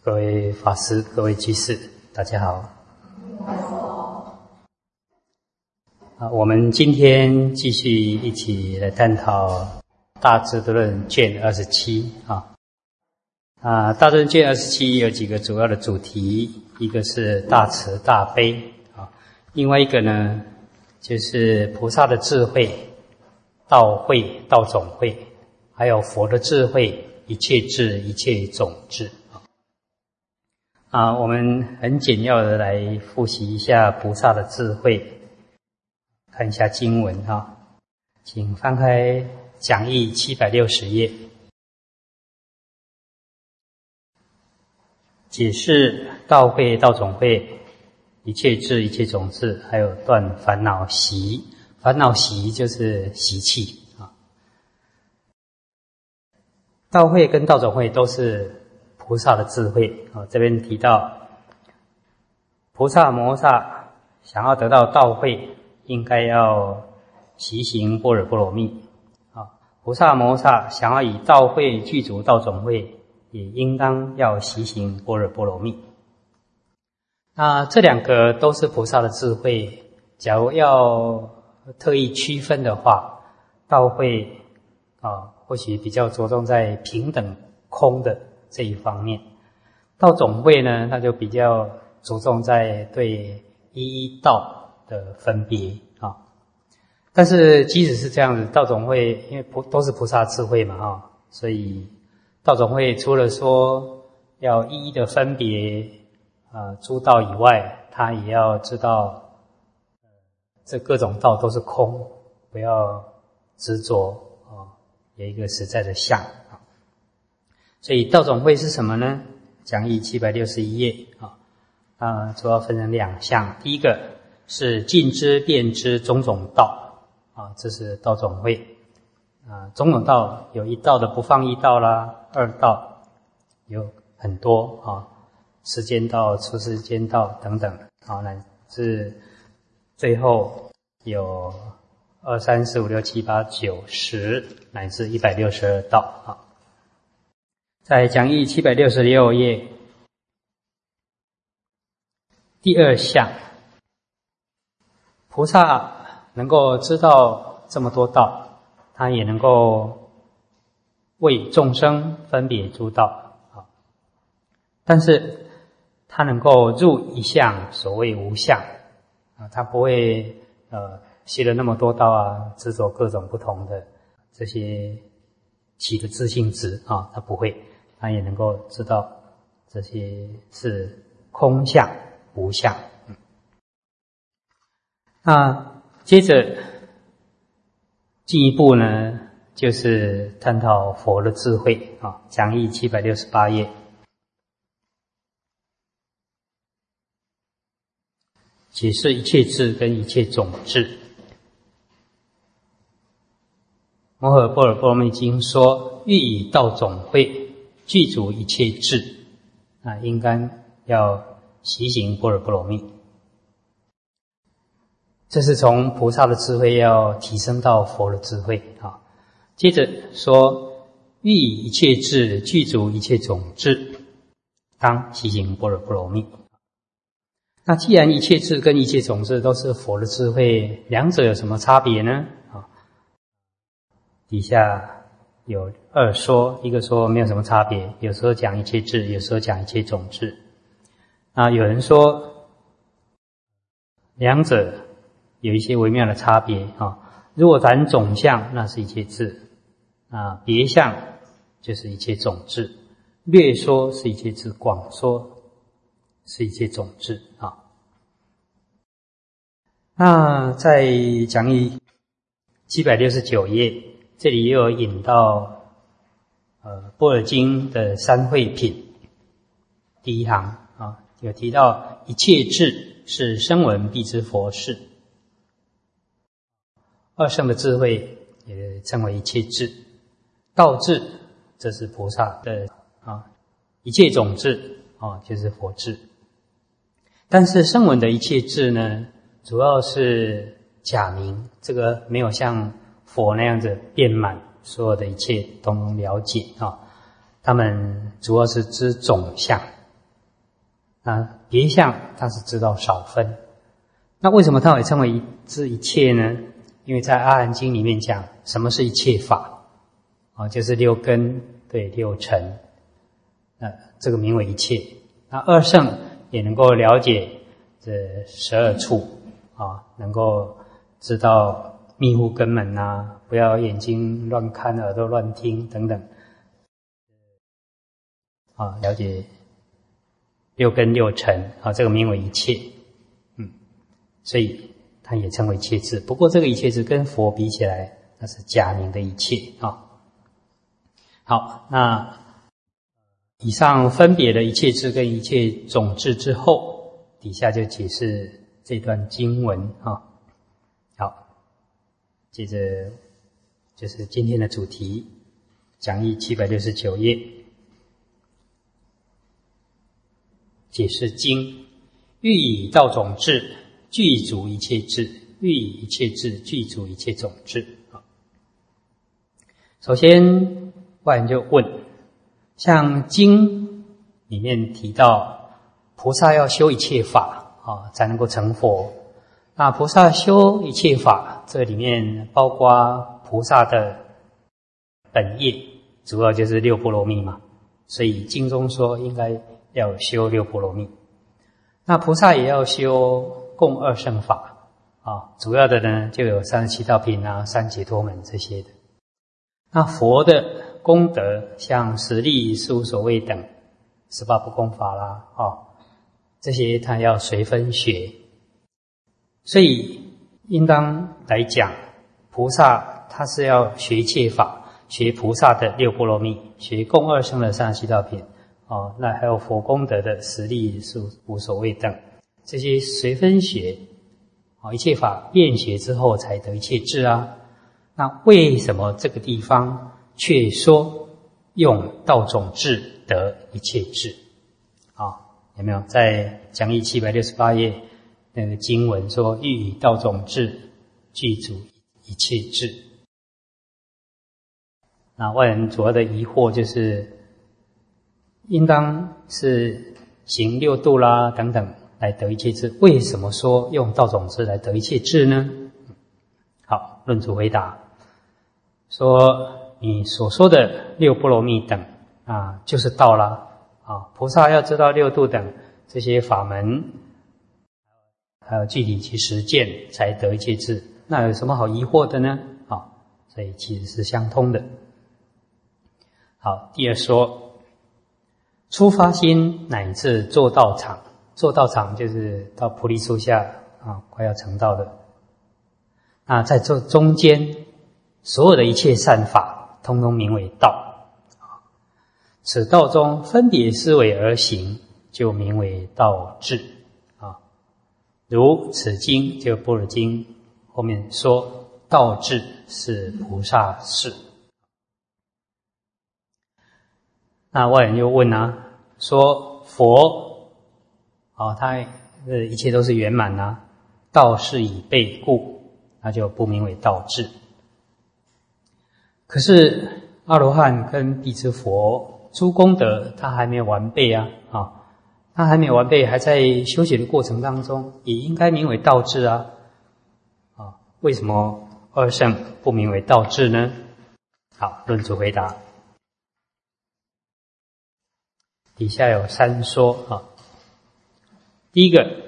各位法师、各位居士，大家好。我们今天继续一起来探讨《大智度论》卷27大智度论卷27有几个主要的主题，一个是大慈大悲另外一个呢就是菩萨的智慧、道慧、道种慧，还有佛的智慧，一切智、一切种智。我们很简要的来复习一下菩萨的智慧，看一下经文请翻开讲义760页，解释道慧、道种慧，一切智、一切种智，还有断烦恼习。烦恼习就是习气道慧跟道种慧都是菩萨的智慧这边提到菩萨摩萨想要得到道慧，应该要习行般若波罗蜜菩萨摩萨想要以道慧具足道种慧，也应当要习行般若波罗蜜。那这两个都是菩萨的智慧，假如要特意区分的话，道慧或许比较着重在平等空的这一方面，道种慧呢，它就比较着重在对一道的分别但是即使是这样子，道种慧因为都是菩萨智慧嘛所以道种慧除了说要一一的分别诸道以外，他也要知道这各种道都是空，不要执着有一个实在的相所以道种慧是什么呢？讲义761页主要分成两项。第一个是尽知遍知种种道这是道种慧种种道有一道的不放逸道啦，二道有很多世间道、出世间道等等乃至最后有2、3、4、5、6、7、8、9、10乃至162道在讲义766页第二项，菩萨能够知道这么多道，他也能够为众生分别诸道但是他能够入一相，所谓无相他不会学了那么多道执着各种不同的这些起的自性质他不会，他也能够知道这些是空相无相那接着进一步呢，就是探讨佛的智慧讲义768页解释一切智跟一切种智。摩诃般若波罗蜜经说，欲以道种慧具足一切智应该要习行般若波罗蜜。这是从菩萨的智慧要提升到佛的智慧接着说，欲以一切智具足一切种智，当习行般若波罗蜜。那既然一切智跟一切种智都是佛的智慧，两者有什么差别呢？底下有二说，一个说没有什么差别，有时候讲一切智，有时候讲一切种智有人说两者有一些微妙的差别如果谈总相，那是一切智别相就是一切种智，略说是一切智，广说是一切种智那在讲义769页，这里又有引到般若经的三会品第一行有提到一切智是声闻必知佛事，二圣的智慧也称为一切智，道智这是菩萨的一切种智就是佛智。但是声闻的一切智呢，主要是假名，这个没有像佛那样子遍满所有的一切都能了解他们主要是知总相那别相它是知道少分。那为什么它会称为知一切呢？因为在阿含经里面讲什么是一切法就是六根对六尘，这个名为一切。那二圣也能够了解这12处能够知道密护根门不要眼睛乱看，耳朵乱听等等了解六根六尘这个名为一切。所以它也称为一切智。不过这个一切智跟佛比起来，那是假名的一切好，那以上分别的一切智跟一切种智之后，底下就解释这段经文好，接着就是今天的主题，讲义769页，解释经。欲以道种智具足一切智，欲以一切智具足一切种智。首先外人就问，像经里面提到菩萨要修一切法才能够成佛。那菩萨修一切法，这里面包括菩萨的本业，主要就是六波罗蜜嘛，所以经中说应该要修六波罗蜜。那菩萨也要修共二乘法主要的呢就有37道品三解脱门这些的。那佛的功德像十力、事无所谓等18不共法啦这些他要随分学。所以应当来讲，菩萨他是要学一切法，学菩萨的六波罗蜜，学共二乘的37道品那还有佛功德的十力、事无所谓等，这些随分学一切法遍学之后才得一切智那为什么这个地方却说用道种智得一切智有没有在讲义768页那个经文说欲以道种智具足一切智？那外人主要的疑惑就是应当是行六度啦等等来得一切智，为什么说用道种智来得一切智呢？好，论主回答说，你所说的六波罗蜜等就是道啦菩萨要知道六度等这些法门，还有具体其实践才得一切智，那有什么好疑惑的呢？所以其实是相通的。好，第二说初发心乃至做道场，做道场就是到菩提树下快要成道的。那在这中间，所有的一切善法，通通名为道。此道中分别思维而行，就名为道智如此经就般若经后面说，道智是菩萨事。那外人又问说佛他一切都是圆满道是以备故，那就不名为道智。可是阿罗汉跟辟支佛诸功德他还没有完备他还没有完备，还在修学的过程当中，也应该名为道智为什么二乘不名为道智呢？好，论主回答。底下有三说第一个，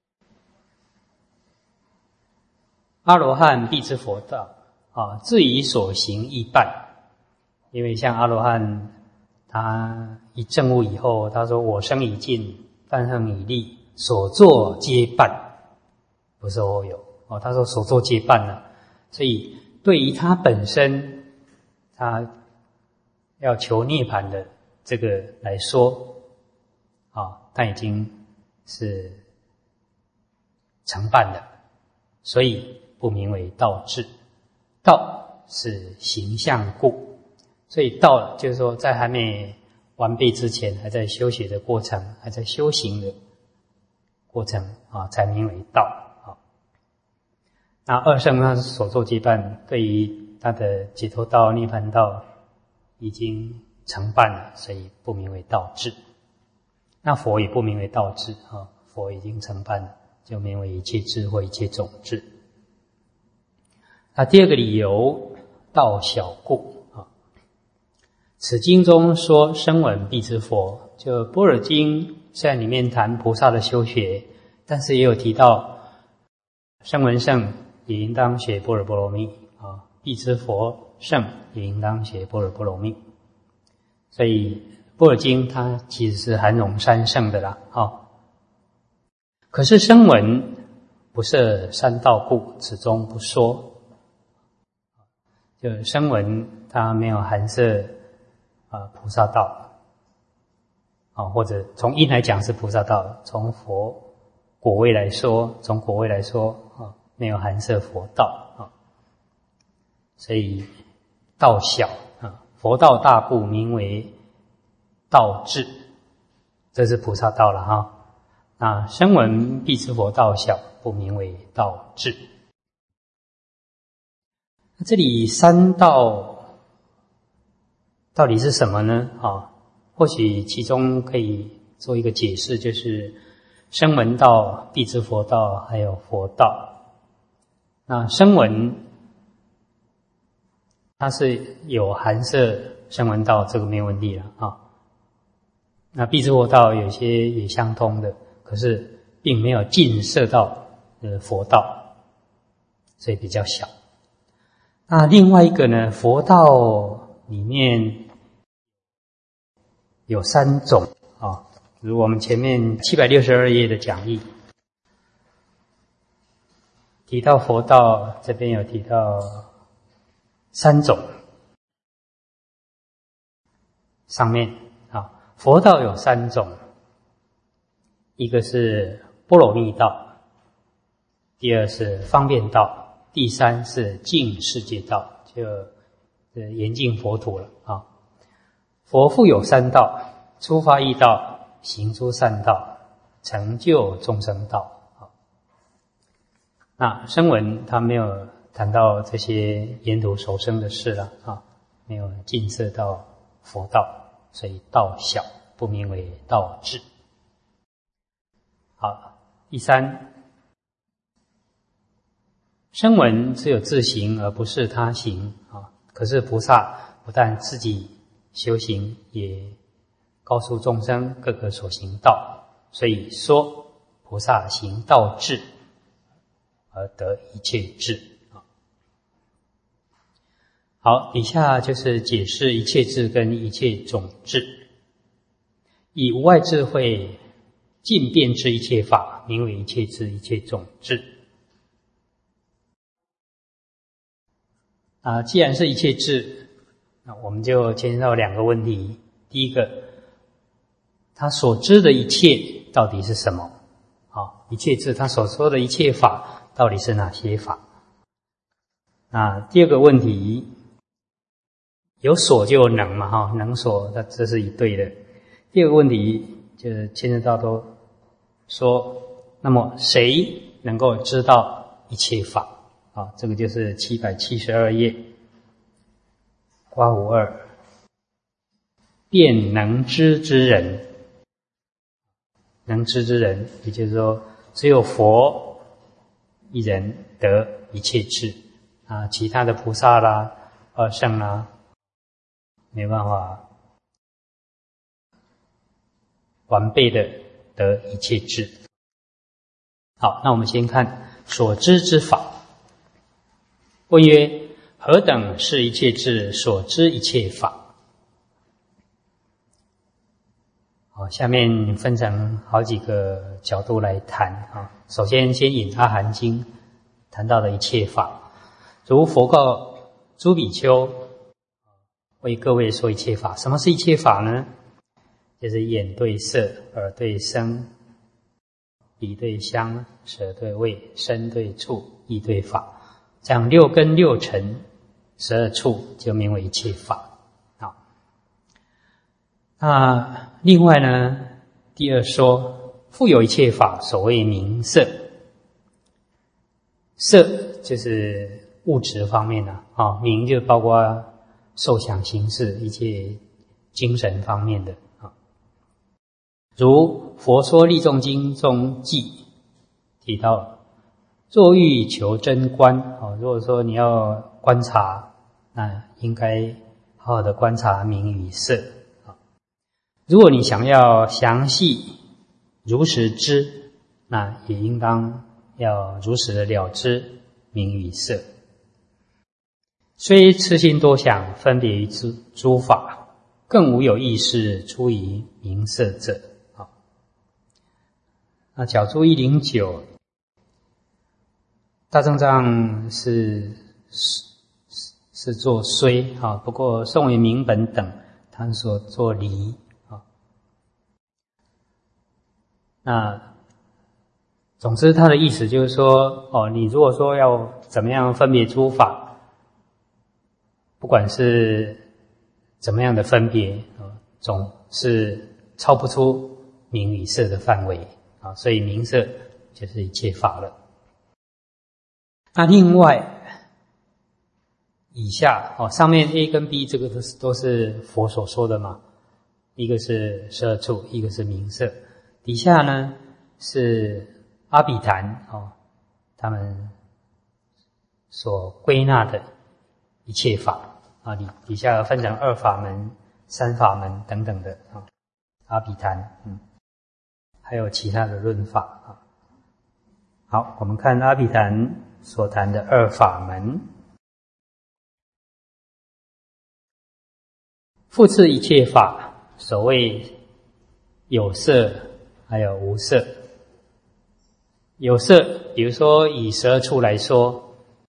阿罗汉辟支佛道自以所行亦办。因为像阿罗汉他一证悟以后，他说我生已尽，梵行已立，所作皆办，不是我有他说所作皆办所以对于他本身他要求涅槃的这个来说他已经是成办了，所以不名为道智。道是形象故，所以道就是说在还没完备之前，还在修学的过程，还在修行的过程才名为道那二乘他所作皆办，对于他的解脱道、涅槃道已经成办了，所以不名为道智。 那佛也不名为道智啊，佛已经成办了，就名为一切智或一切种智。那第二个理由，道小故啊。此经中说声闻必知佛，就般若经虽然里面谈菩萨的修学，但是也有提到声闻圣也应当学般若波罗蜜啊，必知佛圣也应当学般若波罗蜜。所以般若经它其实是含容三圣的啦啊。可是声闻不设三道故，此中不说。就声闻它没有含摄菩萨道啊，或者从因来讲是菩萨道，从佛果位来说，没有含摄佛道啊。所以道小啊，佛道大故名为道智，这是菩萨道了哈。那声闻必知佛道小，不名为道智。这里三道到底是什么呢？或许其中可以做一个解释，就是声闻道、必知佛道还有佛道。那声闻它是有含摄声闻道，这个没有问题了啊。那必知佛道有些也相通的，可是并没有尽摄到佛道，所以比较小。那另外一个呢，佛道里面有三种啊，如我们前面762页的讲义提到佛道，这边有提到三种。上面啊，佛道有三种，一个是波罗蜜道，第二是方便道，第三是净世界道，就严净佛土了啊。佛复有三道：出发意道、行诸善道、成就众生道。那声闻他没有谈到这些沿途受生的事了啊，没有尽摄到佛道，所以道小，不名为道智。好，第三。声闻只有自行而不是他行啊，可是菩萨不但自己修行，也告诉众生各个所行道，所以说菩萨行道智而得一切智啊。好，以下就是解释一切智跟一切种智。以无碍智慧尽遍知一切法，名为一切智一切种智。既然是一切智，那我们就牵涉到两个问题。第一个，他所知的一切到底是什么？一切智他所说的一切法到底是哪些法？那第二个问题，有所就有能嘛，能所这是一对的。第二个问题就是牵涉到都说，那么谁能够知道一切法？这个就是772页括弧2，便能知之人。能知之人，也就是说只有佛一人得一切智其他的菩萨啦、二圣啦，没办法完备的得一切智。好，那我们先看所知之法。问曰：何等是一切智所知一切法？好，下面分成好几个角度来谈首先引阿含经谈到的一切法，如佛告诸比丘，为各位说一切法。什么是一切法呢？就是眼对色，耳对声，鼻对香，舌对味，身对触，意对法。这样6根6尘12处就名为一切法。那另外呢，第二说，复有一切法，所谓名色。色就是物质方面名就包括受想行识一切精神方面的如《佛说利众经》中记提到，若欲求真观，如果说你要观察，那应该好好的观察名与色。如果你想要详细如实知，那也应当要如实的了知名与色。虽痴心多想，分别于诸法，更无有意识出于名色者。那角注109，大正藏是做虽，不过宋元明本等他所做离。那总之他的意思就是说，你如果说要怎么样分别诸法，不管是怎么样的分别，总是超不出名与色的范围，所以名色就是一切法了。那另外以下上面 A 跟 B 这个都是佛所说的嘛，一个是12处，一个是名色。底下呢是阿毗昙他们所归纳的一切法底下分成2法门、3法门等等的阿毗昙，还有其他的论法好，我们看阿毗昙所谈的2法门。复次一切法，所谓有色还有无色。有色，比如说以12处来说，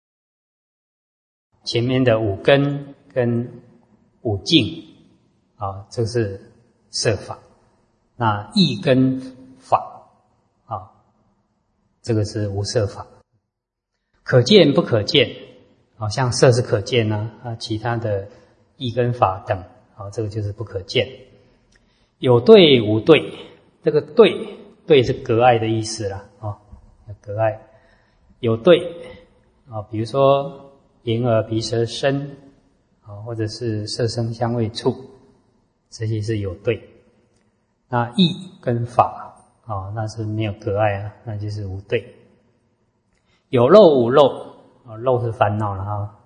前面的5根跟5境这是色法。那意根法这个是无色法。可见不可见像色是可见其他的意根法等这个就是不可见。有对无对，这个对是隔碍的意思啦隔碍。有对比如说眼耳鼻舌身或者是色声香味触，这些是有对。那意跟法那是没有隔碍那就是无对。有漏无漏，漏是烦恼了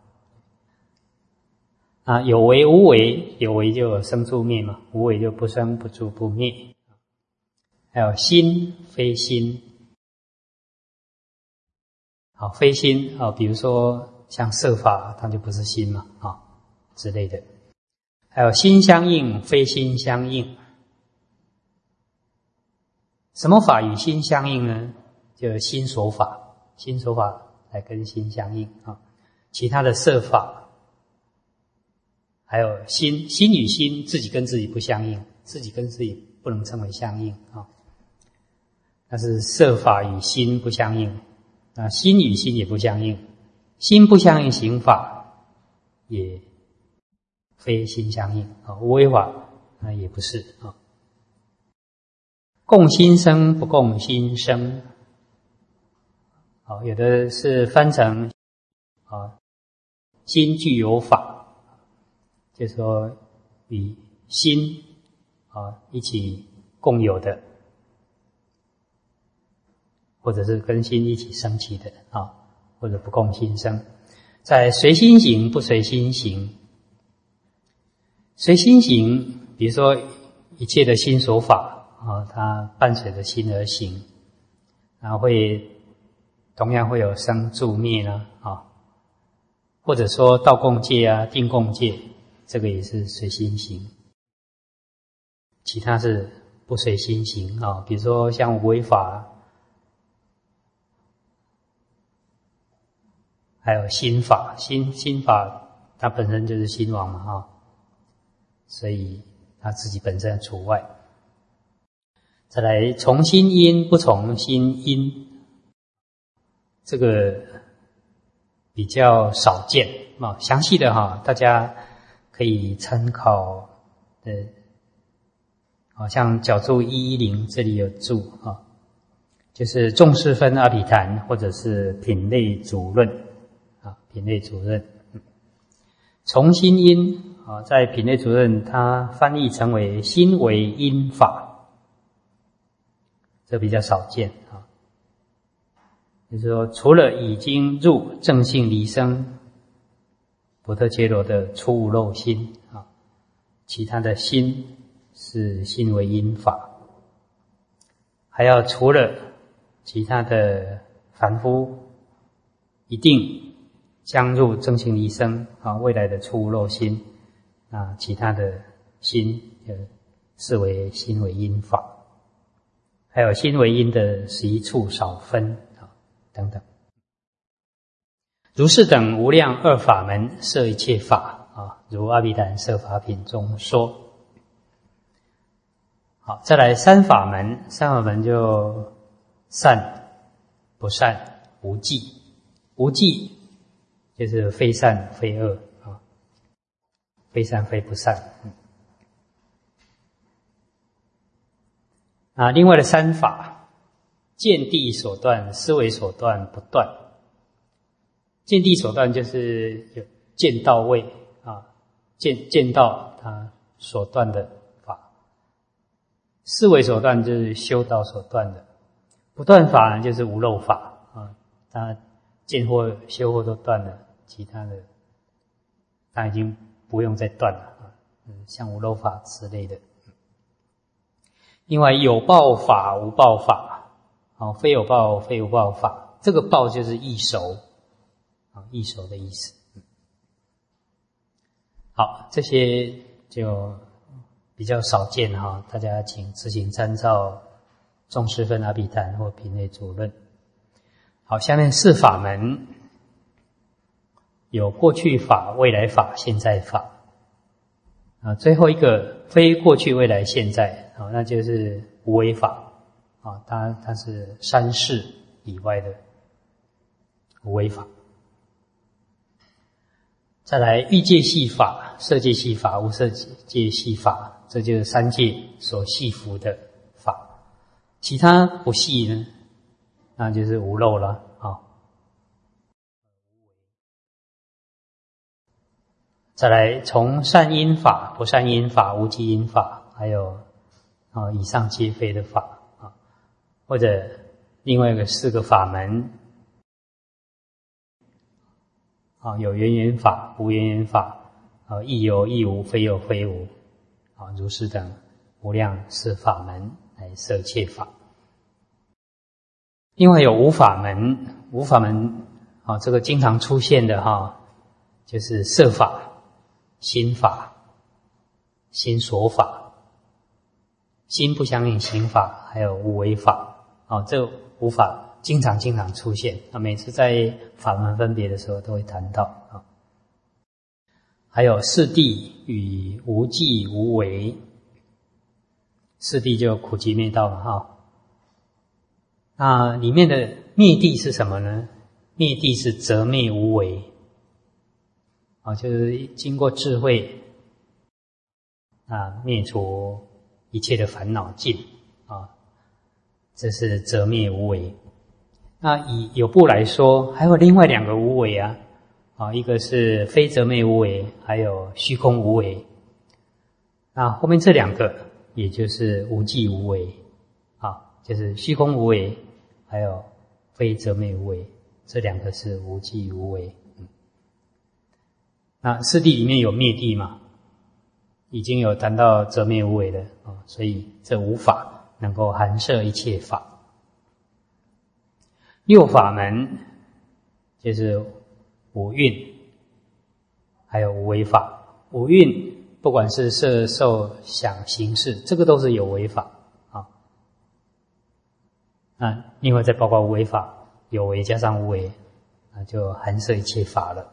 有为无为，有为就有生住灭嘛，无为就不生不住不灭。还有心非心，非心比如说像色法，它就不是心嘛之类的。还有心相应非心相应。什么法与心相应呢？就心所法，心所法来跟心相应其他的色法，还有心与心自己跟自己不相应，自己跟自己不能称为相应那是色法与心不相应，心与心也不相应，心不相应行法也非心相应无为法也不是共心生不共心生有的是翻成心具有法，就是说与心一起共有的，或者是跟心一起升起的或者不共心生。在随心行不随心行。随心行，比如说一切的心所法它伴随着心而行，然后同样会有生住灭或者说道共戒定共戒，这个也是随心行。其他是不随心行比如说像无为法，还有心法。心法它本身就是心王嘛所以它自己本身除外。再来从心因不从心因，这个比较少见详细的大家可以参考像角注110这里有注就是众事分阿毗昙或者是品类主论品类主任。从心因在品类主任它翻译成为心为因法这比较少见啊。就是说，除了已经入正性离生波特伽罗的初无漏心啊，其他的心是心为因法，还要除了其他的凡夫一定将入正性离生啊，未来的初无漏心啊，其他的心视为心为因法，还有心为因的11处少分啊等等。如是等无量二法门摄一切法啊，如阿毗昙摄法品中说。好，再来三法门，三法门就善、不善、无记。无记就是非善非恶啊，非善非不善。另外的三法，见地所断，思维所断，不断。见地所断就是有见到位啊，见到他所断的法。思维所断就是修道所断的，不断法呢就是无漏法啊，他见或修或都断了，其他的他已经不用再断了啊，像无漏法之类的。另外有报法无报法，非有报非无报法，这个报就是易熟易熟的意思。好，这些就比较少见哈，大家请自行参照众师分阿毗昙或品类主论。好，下面四法门，有过去法、未来法、现在法。最后一个非过去、未来、现在，那就是无为法它是三世以外的无为法。再来欲界系法、色界系法、无色界系法，这就是三界所系服的法。其他不系呢，那就是无漏了啊。再来从善因法、不善因法、无记因法，还有以上皆非的法啊，或者另外一个四个法门有缘缘法、无缘缘法，亦有亦无、非有非无如是等无量四法门来摄一切法。另外有无法门，无法门这个经常出现的就是色法、心法、心所法、心不相应行法，还有无为法这无法经常出现每次在法门分别的时候都会谈到还有四谛与无记无为。四谛就苦集灭道嘛那里面的灭谛是什么呢？灭谛是则灭无为就是经过智慧灭除一切的烦恼尽这是则灭无为。那以有部来说，还有另外两个无为一个是非则灭无为，还有虚空无为。那后面这两个也就是无记无为就是虚空无为还有非则灭无为，这两个是无记无为。那四谛里面有灭谛嘛，已经有谈到则灭无为了所以这无法能够含摄一切法。六法门就是五蕴还有无为法。五蕴不管是色受想行识，这个都是有为法另外再包括无为法，有为加上无为就含摄一切法了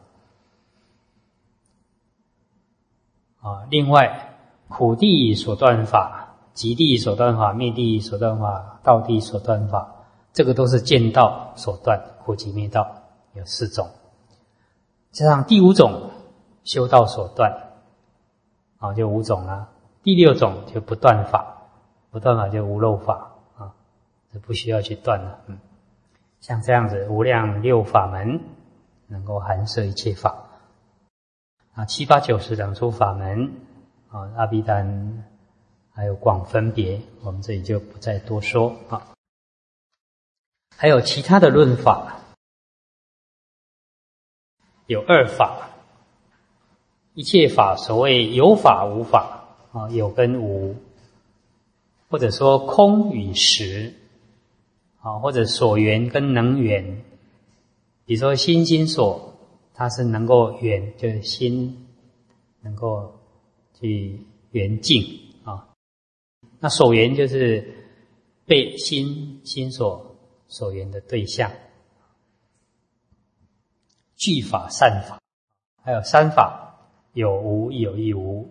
另外苦谛所断法、极谛所断法、灭谛所断法、道谛所断法，这个都是见道所断，苦集灭道有四种，加上第五种修道所断就五种啦。第六种就不断法，不断法就无漏法这不需要去断了像这样子无量六法门能够含摄一切法七八九十等诸法门阿毗昙还有广分别，我们这里就不再多说还有其他的论法，有二法。一切法所谓有法无法啊，有跟无，或者说空与实啊，或者所缘跟能缘。比如说心所，它是能够缘，就是心能够去缘境啊。那所缘就是被心所缘的对象。具法善法，还有三法。有无亦有亦无，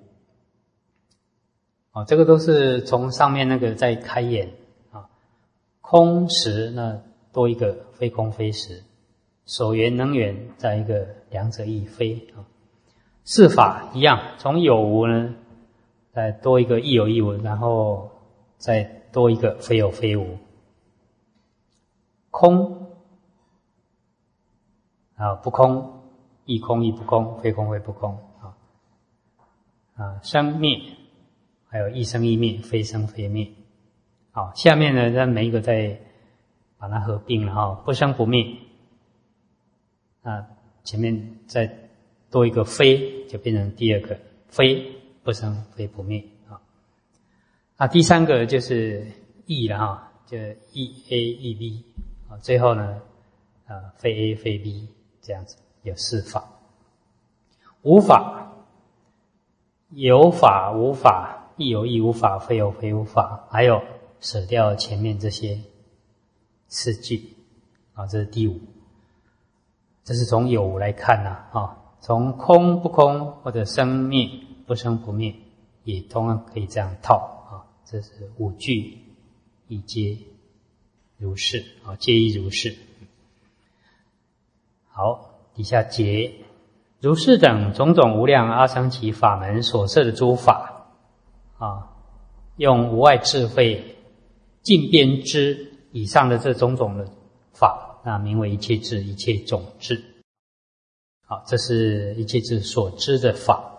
这个都是从上面那个在开眼啊。空实呢多一个非空非实，所缘能缘再一个两者亦非啊。四法一样，从有无呢再多一个亦有亦无，然后再多一个非有非无。空啊不空，亦空亦不空，非空非不空。生灭，还有亦生亦灭，非生非灭。好，下面呢，咱每一个再把它合并了哈，不生不灭。前面再多一个非，就变成第二个非不生非不灭啊。第三个就是亦了哈，就亦 A 亦 B 啊。最后呢，非 A 非 B 这样子，有四法。无法。有法无法，亦有亦无法，非有非无法，还有舍掉前面这些四句啊，这是第五。这是从有无来看从空不空或者生灭不生不灭，也同样可以这样套啊。这是五句亦皆如是啊，皆亦如是。好，底下结。如是等种种无量阿僧祇法门所摄的诸法用无碍智慧尽遍知以上的这种种的法，那名为一切智，一切种智。好，这是一切智所知的法。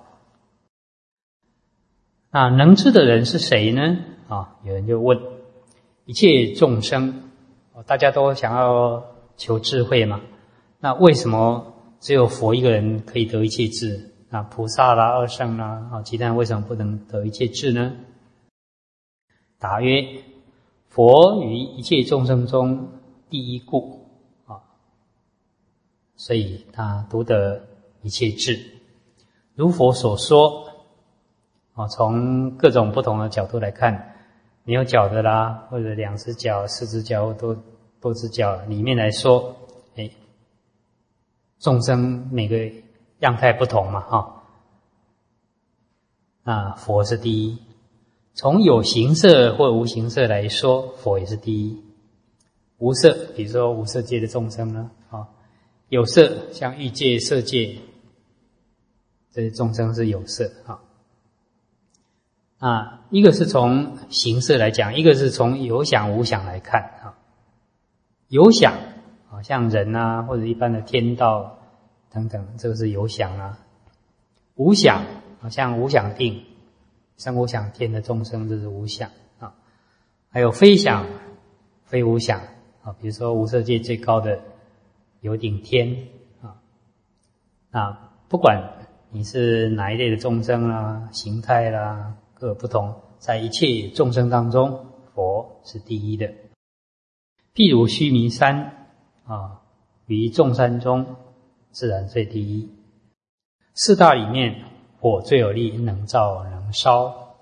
那能知的人是谁呢？有人就问，一切众生，大家都想要求智慧嘛，那为什么只有佛一个人可以得一切智？菩萨啦、二圣啦，其他人为什么不能得一切智呢？答曰：佛于一切众生中第一故所以他独得一切智。如佛所说从各种不同的角度来看，没有脚的啦，或者两只脚、四只脚或多只脚里面来说，众生每个样态不同嘛佛是第一。从有形色或无形色来说，佛也是第一。无色，比如说无色界的众生呢有色，像欲界、色界，这些众生是有色一个是从形色来讲，一个是从有想无想来看有想像人或者一般的天道等等，这个是有想无想像无想定、生无想天的众生，这是无想还有非想、非无想比如说无色界最高的有顶天不管你是哪一类的众生啦、形态啦，各有不同，在一切众生当中，佛是第一的。譬如须弥山于众山中自然最第一。四大里面，火最有力，能照能烧。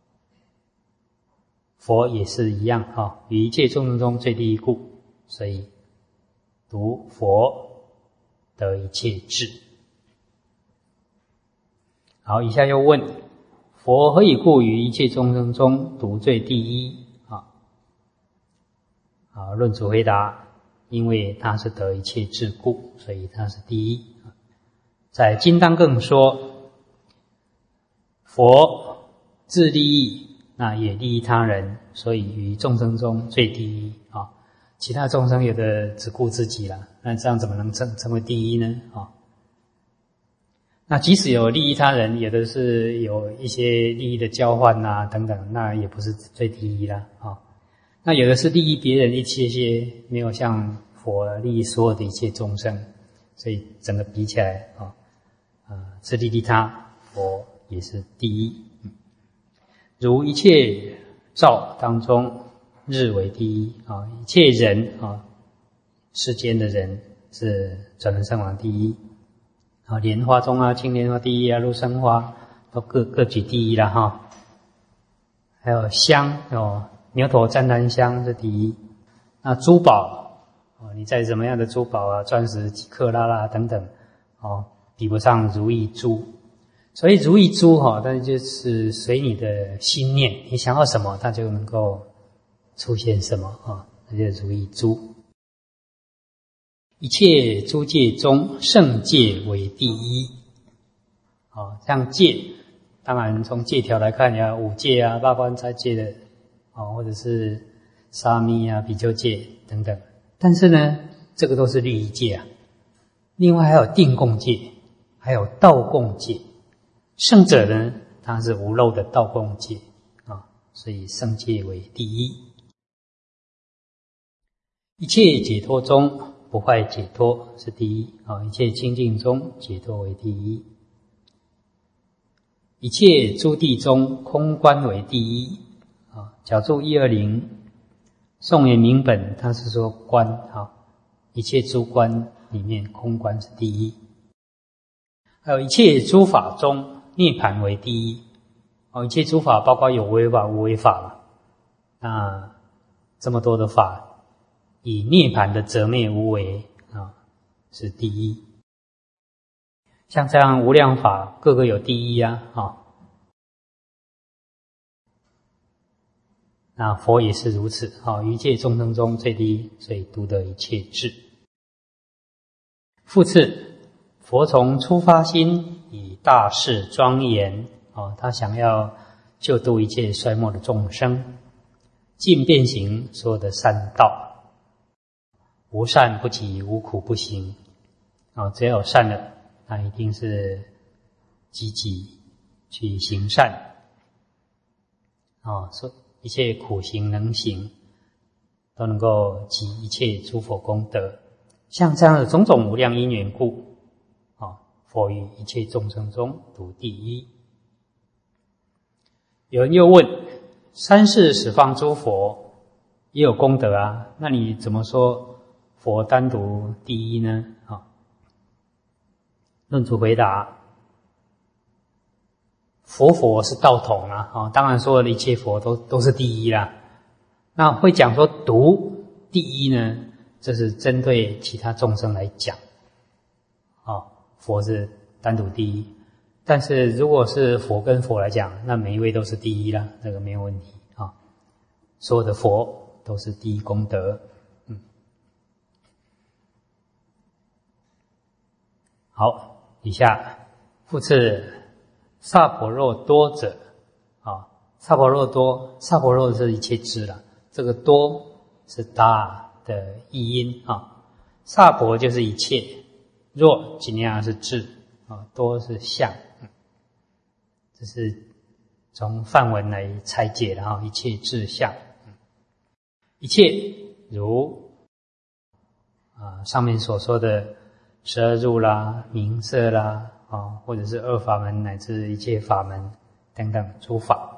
佛也是一样于一切众生中最第一故，所以读佛得一切智。好，以下又问：佛何以故于一切众生中独最第一？论主回答：因为他是得一切智故，所以他是第一。在金刚更说，佛自利益，那也利益他人，所以于众生中最第一其他众生有的只顾自己了，那这样怎么能成为第一呢？那即使有利益他人，有的是有一些利益的交换等等，那也不是最第一了那有的是利益别人一些，没有像佛利益所有的一切众生，所以整个比起来自利利他，佛也是第一。如一切兆当中，日为第一一切人世间的人是转轮圣王第一莲花中青莲花第一入生花都各举第一了还有香牛头旃檀香是第一。那珠宝你再怎么样的珠宝钻石几克拉啦等等比不上如意珠。所以如意珠但是就是随你的心念，你想要什么它就能够出现什么那就是如意珠。一切诸戒中，圣戒为第一像戒，当然从戒条来看五戒八关斋戒的或者是沙弥比丘戒等等，但是呢这个都是律仪戒另外还有定共戒，还有道共戒。圣者呢他是无漏的道共戒所以圣戒为第一。一切解脱中，不坏解脱是第一一切清净中，解脱为第一。一切诸地中，空观为第一角注120宋元明本他是说观一切诸观里面空观是第一。还有一切诸法中，涅槃为第一一切诸法包括有为法无为法那这么多的法，以涅槃的择灭无为是第一。像这样无量法各个有第一那佛也是如此于一切众生中最第一，所以独得一切智。复次，佛从初发心，以大事庄严他想要救度一切衰末的众生，尽遍行所有的善道，无善不起，无苦不行只要有善的，那一定是积极去行善说一切苦行能行，都能够集一切诸佛功德。像这样的种种无量因缘故佛于一切众生中独第一。有人又问，三世十方诸佛也有功德那你怎么说佛单独第一呢论主回答，佛是道统当然所有的一切佛都是第一啦。那会讲说独第一呢，这是针对其他众生来讲佛是单独第一。但是如果是佛跟佛来讲，那每一位都是第一啦，这个没有问题所有的佛都是第一功德好，以下复次萨婆若多者萨婆若多，萨婆若是一切智啦，这个多是大的译音萨婆就是一切，若尽量是智多是相这是从梵文来拆解的一切智相一切如上面所说的12入啦、名色啦或者是二法门乃至一切法门等等诸法。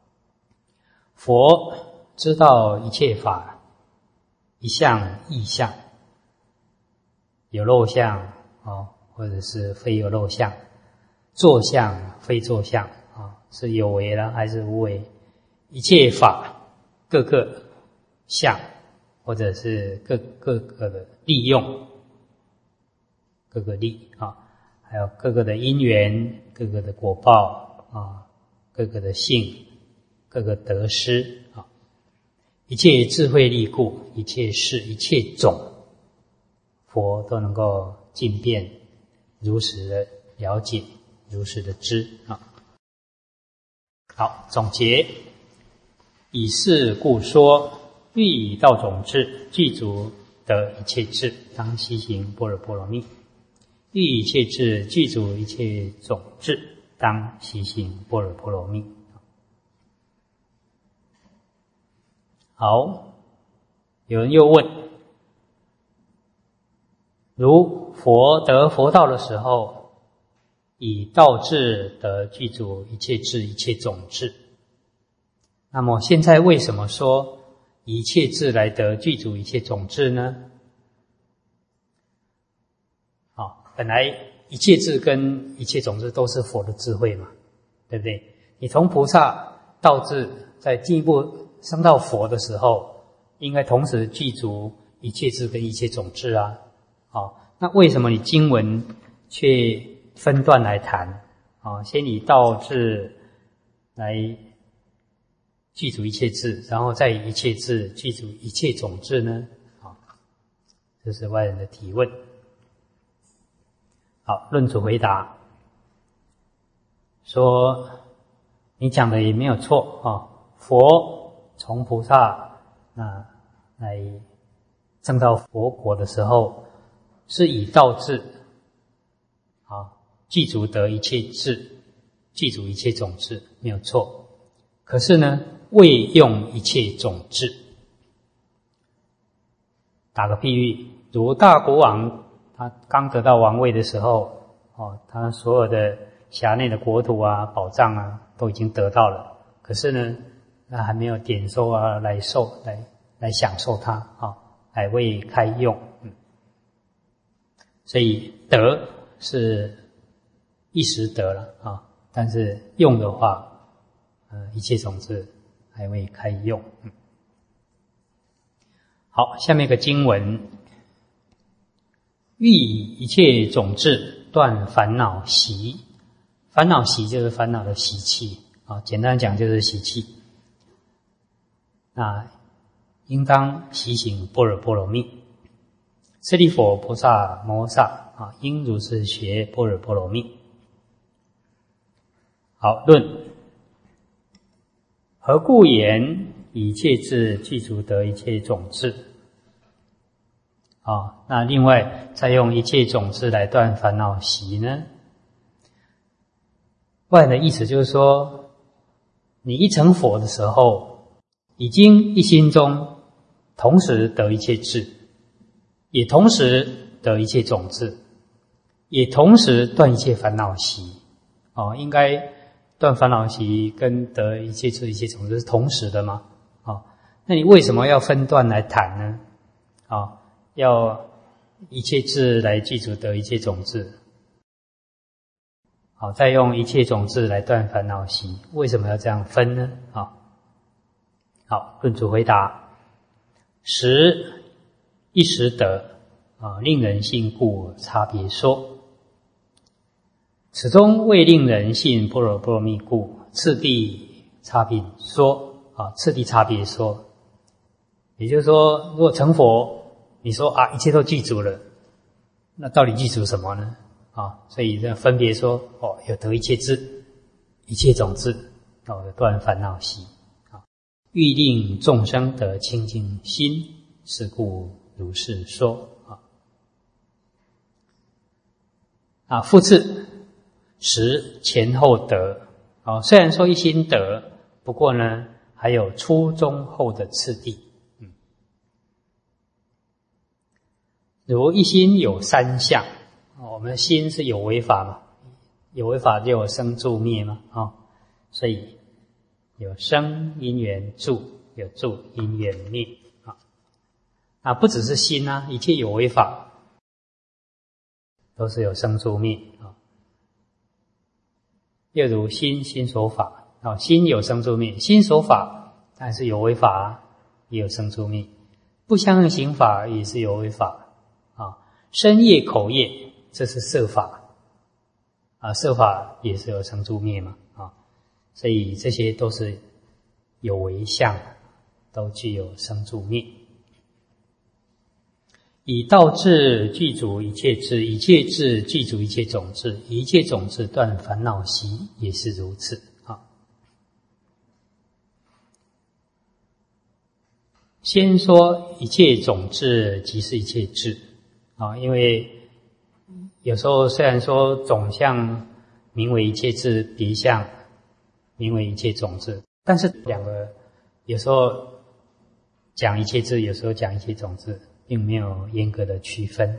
佛知道一切法一相异相，有漏相或者是非有漏相，作相非作相是有为啦还是无为，一切法各个相或者是各个的利用，各个利还有各个的因缘，各个的果报各个的性，各个得失一切智慧力故，一切事一切种，佛都能够尽遍如实的了解，如实的知好，总结，以是故说，欲以道种智具足得一切智，当悉行般若波罗蜜。欲以一切智具足一切种智，当悉行般若波罗蜜。好， 有人又问，如佛得佛道的时候，以道智得具足一切智一切种智，那么现在为什么说一切智来得具足一切种智呢？本来一切智跟一切种智都是佛的智慧嘛，对不对？你从菩萨道智再进一步升到佛的时候，应该同时具足一切智跟一切种智啊。那为什么你经文却分段来谈？先以道智来具足一切智，然后再以一切智具足一切种智呢？这是外人的提问。好，论主回答说，你讲的也没有错佛从菩萨来证到佛果的时候，是以道智具足得一切智，具足一切种智，没有错。可是呢，未用一切种智。打个譬喻，如大国王他刚得到王位的时候，他所有的辖内的国土啊、宝藏啊都已经得到了，可是呢，那还没有点收啊来享受它还未开用。所以得是一时得了但是用的话，一切种子还未开用。好，下面一个经文，欲以一切种子断烦恼习。烦恼习就是烦恼的习气简单讲就是习气。那应当习行般若波罗蜜。舍利弗、菩萨摩诃萨应如是学般若波罗蜜。好，论何故言以一切智具足得一切种智？那另外再用一切种智来断烦恼习呢？外的意思就是说，你一成佛的时候，已经一心中同时得一切智，也同时得一切种智，也同时断一切烦恼习。应该断烦恼习跟得一切智一切种智是同时的吗？那你为什么要分段来谈呢？要一切智来具足得一切种智，再用一切种智来断烦恼习，为什么要这样分呢？好，论主回答：时一时得令人信故差别说，此中未令人信般若波罗蜜故，次第差别说次第差别说。也就是说，如果成佛，你说一切都具足了，那到底具足什么呢？所以这分别说有得一切智，一切种智，有断烦恼习欲令众生得清净心，是故如是说复次时前后得虽然说一心得，不过呢还有初中后的次第。如一心有三相，我们心是有为法嘛，有为法就有生住灭嘛所以有生因缘住，有住因缘灭不只是心一切有为法都是有生住灭又如心所法心有生住灭，心所法但是有为法也有生住灭，不相应行法也是有为法身业口业这是色法色法也是有生住灭嘛所以这些都是有为相，都具有生住灭。以道智具足一切智，一切智具足一切种智，一切种智断烦恼习，也是如此先说一切种智即是一切智因为有时候虽然说总相名为一切智，别相名为一切种智，但是两个有时候讲一切智，有时候讲一切种智，并没有严格的区分。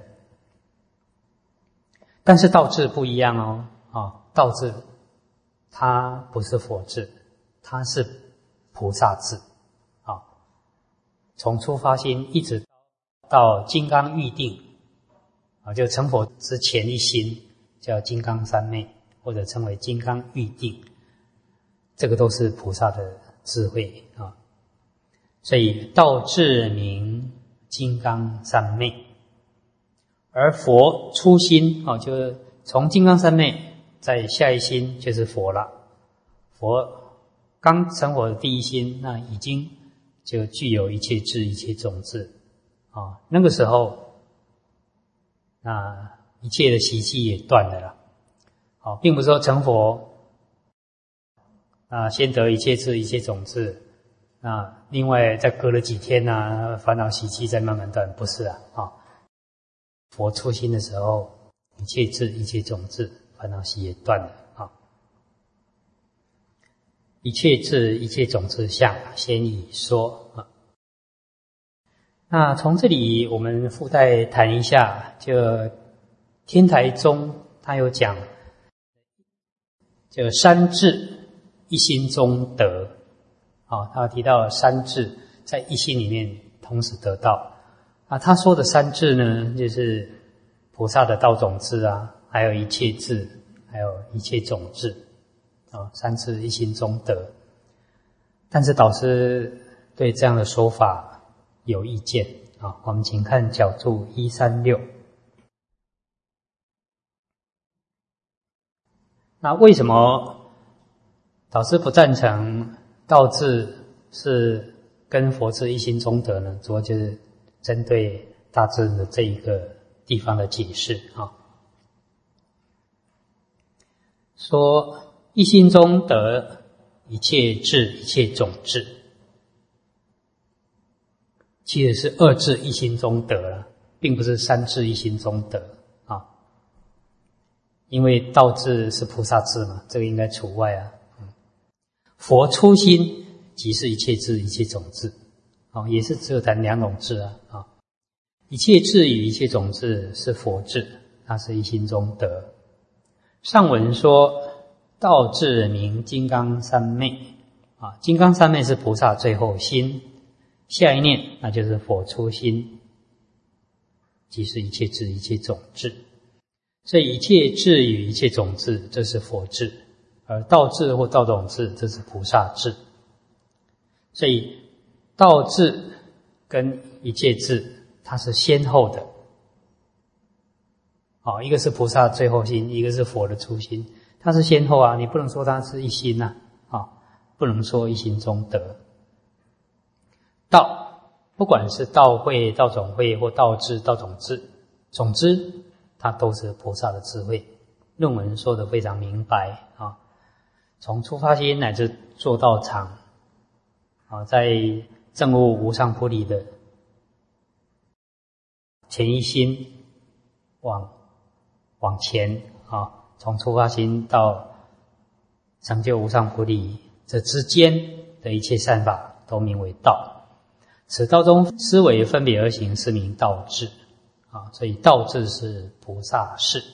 但是道智不一样哦，道智它不是佛智，它是菩萨智啊。从初发心一直到金刚喻定啊，就成佛之前一心叫金刚三昧，或者称为金刚喻定，这个都是菩萨的智慧啊。所以道智名金刚三昧，而佛初心就是从金刚三昧再下一心就是佛了。佛刚成佛的第一心，那已经就具有一切智一切种智啊。那个时候，那一切的习气也断了啦。好，并不是说成佛先得一切智一切种智，另外再隔了几天烦恼习气再慢慢断，不是啊。佛出心的时候，一切智一切种智，烦恼习也断了啊。一切智一切种智相，先已说啊。那从这里我们附带谈一下，就天台宗他有讲，就三智一心中得他提到三智在一心里面同时得到他说的三智呢，就是菩萨的道种智还有一切智，还有一切种智三智一心中得。但是导师对这样的说法有意见我们请看角注136。那为什么导师不赞成道智是跟佛智一心中得呢？主要就是针对大智的这一个地方的解释说一心中得一切智一切种智，其实是二智一心中得了，并不是三智一心中得因为道智是菩萨智嘛，这个应该除外佛初心即是一切智一切种智也是只有谈两种智一切智与一切种智是佛智，它是一心中得。上文说道智名金刚三昧金刚三昧是菩萨最后心，下一念那就是佛初心，即是一切智一切种智。所以一切智与一切种智，这是佛智，而道智或道种智，这是菩萨智。所以道智跟一切智它是先后的一个是菩萨最后心，一个是佛的初心，它是先后你不能说它是一心不能说一心中得。道不管是道慧道种慧或道智道种智，总之它都是菩萨的智慧。论文说得非常明白从初发心乃至做道场在证悟无上菩提的前一心往前从初发心到成就无上菩提，这之间的一切善法都名为道。此道中思维分别而行，是名道智所以道智是菩萨事。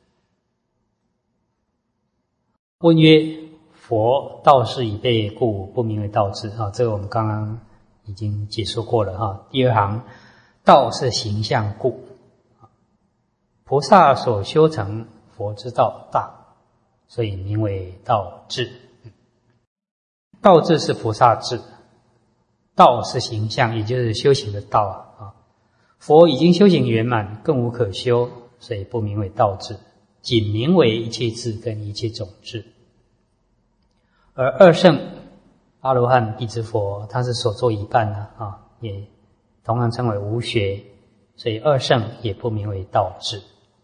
问曰：佛道事已备，故不名为道智这个我们刚刚已经解说过了第二行，道是形象故，菩萨所修成佛之道大，所以名为道智。道智是菩萨智，道是形象，也就是修行的道佛已经修行圆满，更无可修，所以不名为道智，仅名为一切智跟一切种智。而二圣阿罗汉辟支佛，他是所作一半也同样称为无学，所以二圣也不名为道智。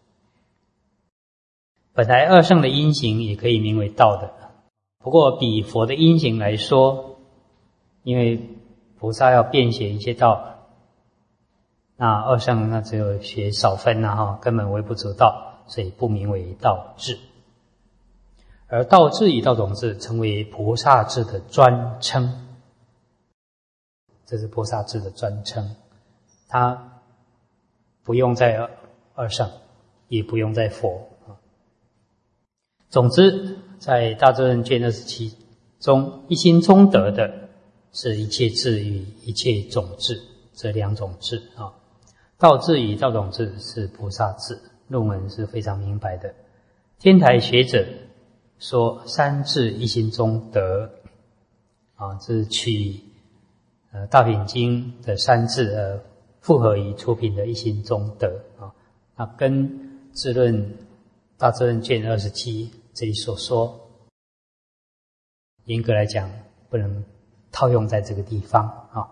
本来二圣的因行也可以名为道的，不过比佛的因行来说，因为菩萨要遍学一切道，那二圣那只有学少分根本微不足道，所以不名为道智。而道智与道种智成为菩萨智的专称这是菩萨智的专称，它不用在二圣，也不用在佛。总之，在大智论卷27中，一心中得的是一切智与一切种智这两种智啊。道智与道种智是菩萨智，论文是非常明白的。天台学者说三智一心中得啊，这是取大品经的三智复合于出品的一心中得啊。那跟智论大智论卷27这里所说，严格来讲不能套用在这个地方啊。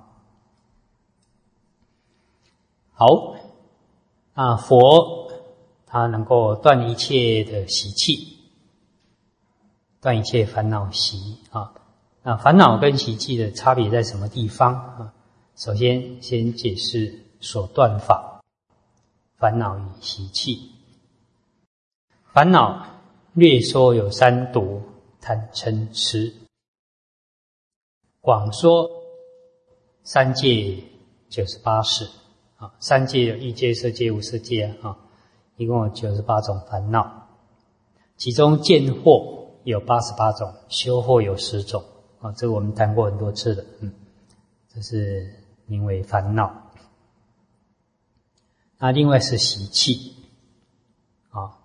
好，佛他能够断一切的习气，断一切烦恼习啊。那烦恼跟习气的差别在什么地方啊？首先解释所断法，烦恼与习气。烦恼略说有三毒：贪嗔痴。广说三界98识啊，三界有欲界、色界、无色界啊，一共有98种烦恼，其中见惑有88种，修惑有10种啊，这个我们谈过很多次了，这是名为烦恼。那另外是习气啊，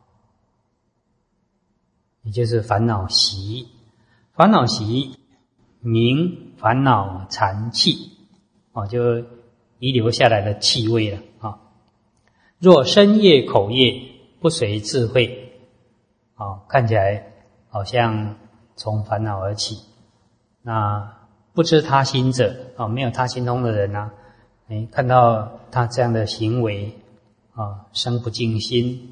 也就是烦恼习。烦恼习名烦恼残气啊，就遗留下来的气味了啊。若身业口业不随智慧啊，看起来好像从烦恼而起。那不知他心者啊，没有他心通的人啊，看到他这样的行为啊，生不净心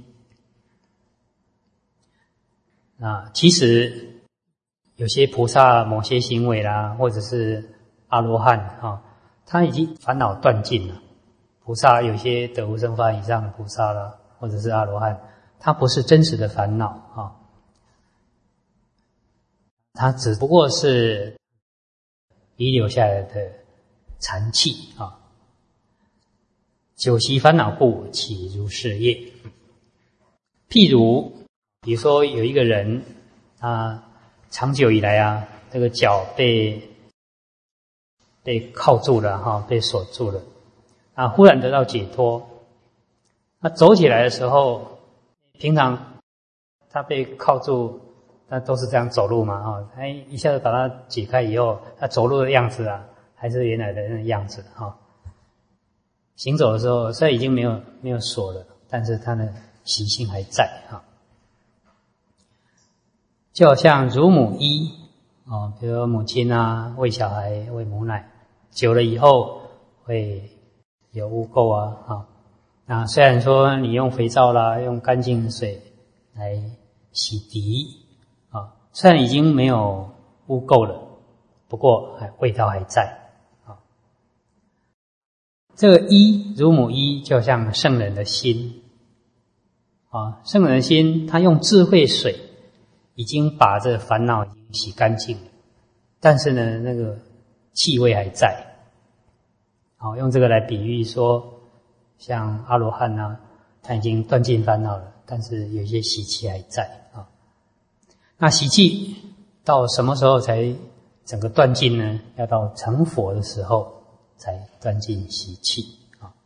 啊。其实有些菩萨某些行为啦，或者是阿罗汉啊，他已经烦恼断尽了。菩萨有些得无生法以上的菩萨啦，或者是阿罗汉，他不是真实的烦恼啊，他只不过是遗留下来的残气啊。久习烦恼故，起如是业。譬如，比如说有一个人，他长久以来啊，这个脚被铐住了哈，被锁住了啊，忽然得到解脱。那走起来的时候，平常他被铐住，他都是这样走路嘛哈，一下子把它解开以后，他走路的样子啊，还是原来的那个样子哈。行走的时候，虽然已经没有锁了，但是他的习性还在哈。就好像乳母衣啊，比如说母亲啊喂小孩喂母奶，久了以后会有污垢啊。那虽然说你用肥皂啦，用干净的水来洗涤啊，虽然已经没有污垢了，不过味道还在啊。这个衣，乳母衣，就像圣人的心啊，圣人的心，他用智慧水已经把这烦恼已经洗干净了，但是呢，那个气味还在。好，用这个来比喻说，像阿罗汉啊，他已经断尽烦恼了，但是有一些习气还在啊。那习气到什么时候才整个断尽呢？要到成佛的时候才断尽习气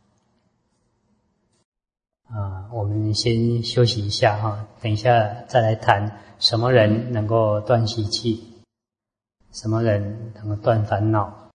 啊。我们先休息一下哈，等一下再来谈什么人能够断习气，什么人能够断烦恼。